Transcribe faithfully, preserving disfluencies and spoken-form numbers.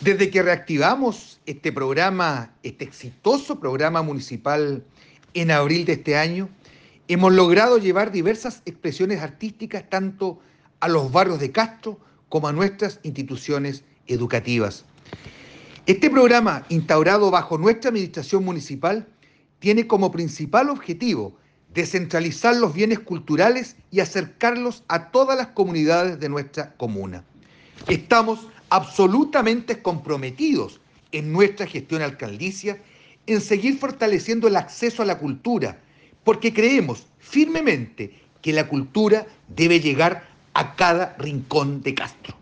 Desde que reactivamos este programa, este exitoso programa municipal en abril de este año, hemos logrado llevar diversas expresiones artísticas tanto a los barrios de Castro como a nuestras instituciones educativas. Este programa, instaurado bajo nuestra administración municipal, tiene como principal objetivo descentralizar los bienes culturales y acercarlos a todas las comunidades de nuestra comuna. Estamos absolutamente comprometidos en nuestra gestión alcaldicia en seguir fortaleciendo el acceso a la cultura, porque creemos firmemente que la cultura debe llegar a cada rincón de Castro.